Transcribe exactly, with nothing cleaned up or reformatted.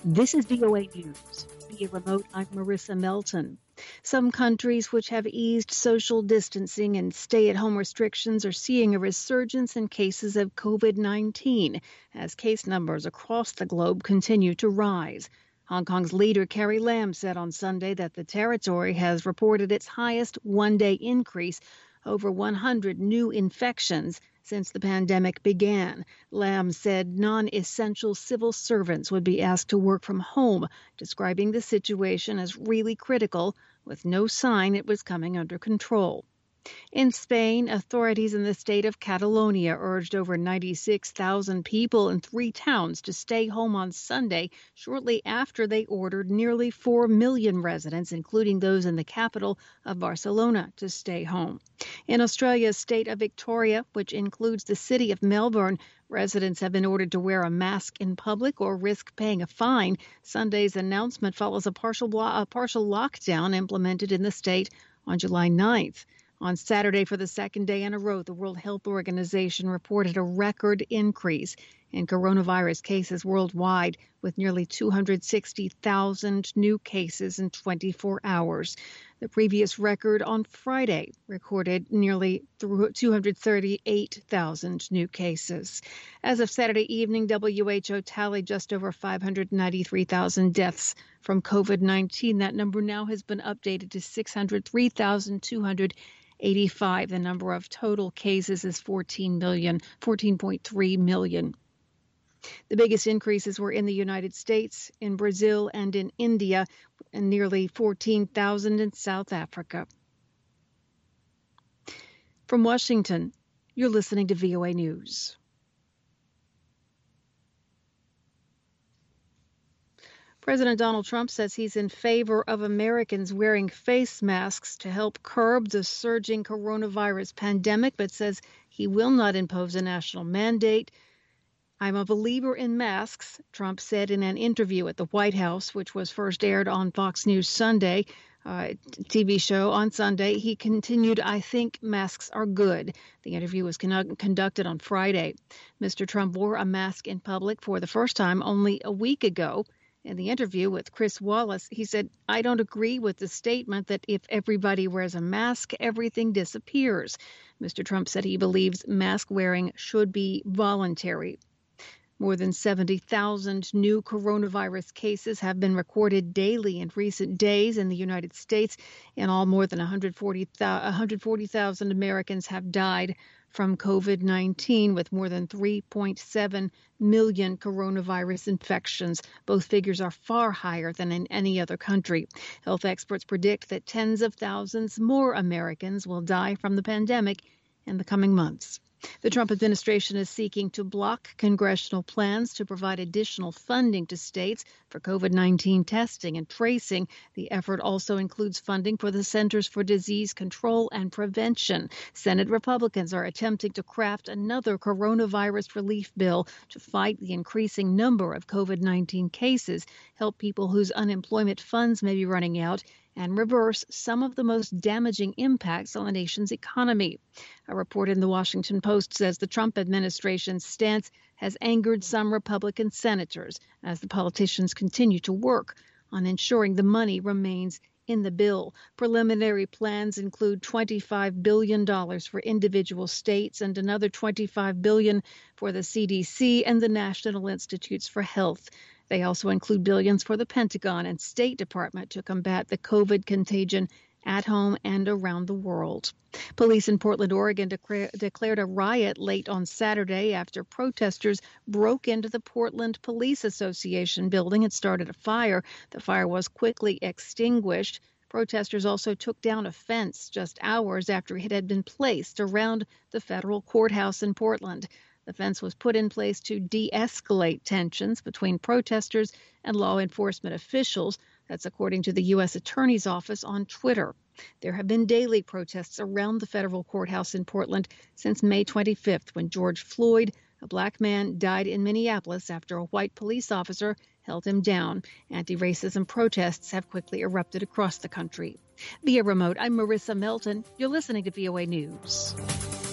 This is V O A News. Via remote, I'm Marissa Melton. Some countries which have eased social distancing and stay-at-home restrictions are seeing a resurgence in cases of COVID nineteen as case numbers across the globe continue to rise. Hong Kong's leader Carrie Lam said on Sunday that the territory has reported its highest one-day increase, over one hundred new infections since the pandemic began. Lam said non-essential civil servants would be asked to work from home, describing the situation as really critical, with no sign it was coming under control. In Spain, authorities in the state of Catalonia urged over ninety-six thousand people in three towns to stay home on Sunday, shortly after they ordered nearly four million residents, including those in the capital of Barcelona, to stay home. In Australia's state of Victoria, which includes the city of Melbourne, residents have been ordered to wear a mask in public or risk paying a fine. Sunday's announcement follows a partial, a partial lockdown implemented in the state on July ninth. On Saturday, for the second day in a row, the World Health Organization reported a record increase in coronavirus cases worldwide, with nearly two hundred sixty thousand new cases in twenty-four hours. The previous record on Friday recorded nearly two hundred thirty-eight thousand new cases. As of Saturday evening, W H O tallied just over five hundred ninety-three thousand deaths from COVID nineteen. That number now has been updated to six hundred three thousand two hundred eighty-five. The number of total cases is fourteen million, fourteen point three million. The biggest increases were in the United States, in Brazil, and in India, and nearly fourteen thousand in South Africa. From Washington, you're listening to V O A News. President Donald Trump says he's in favor of Americans wearing face masks to help curb the surging coronavirus pandemic, but says he will not impose a national mandate. I'm a believer in masks, Trump said in an interview at the White House, which was first aired on Fox News Sunday, uh, T V show on Sunday. He continued, I think masks are good. The interview was con- conducted on Friday. Mister Trump wore a mask in public for the first time only a week ago. In the interview with Chris Wallace, he said, I don't agree with the statement that if everybody wears a mask, everything disappears. Mister Trump said he believes mask wearing should be voluntary. More than seventy thousand new coronavirus cases have been recorded daily in recent days in the United States. In all, more than one hundred forty thousand Americans have died from COVID nineteen, with more than three point seven million coronavirus infections. Both figures are far higher than in any other country. Health experts predict that tens of thousands more Americans will die from the pandemic in the coming months. The Trump administration is seeking to block congressional plans to provide additional funding to states for COVID nineteen testing and tracing. The effort also includes funding for the Centers for Disease Control and Prevention. Senate Republicans are attempting to craft another coronavirus relief bill to fight the increasing number of COVID nineteen cases, help people whose unemployment funds may be running out, and reverse some of the most damaging impacts on the nation's economy. A report in the Washington Post says the Trump administration's stance has angered some Republican senators as the politicians continue to work on ensuring the money remains in the bill. Preliminary plans include twenty-five billion dollars for individual states and another twenty-five billion dollars for the C D C and the National Institutes for Health. They also include billions for the Pentagon and State Department to combat the COVID contagion at home and around the world. Police in Portland, Oregon declare, declared a riot late on Saturday after protesters broke into the Portland Police Association building and started a fire. The fire was quickly extinguished. Protesters also took down a fence just hours after it had been placed around the federal courthouse in Portland. The fence was put in place to de-escalate tensions between protesters and law enforcement officials. That's according to the U S Attorney's Office on Twitter. There have been daily protests around the federal courthouse in Portland since May twenty-fifth, when George Floyd, a black man, died in Minneapolis after a white police officer held him down. Anti-racism protests have quickly erupted across the country. Via remote, I'm Marissa Melton. You're listening to V O A News.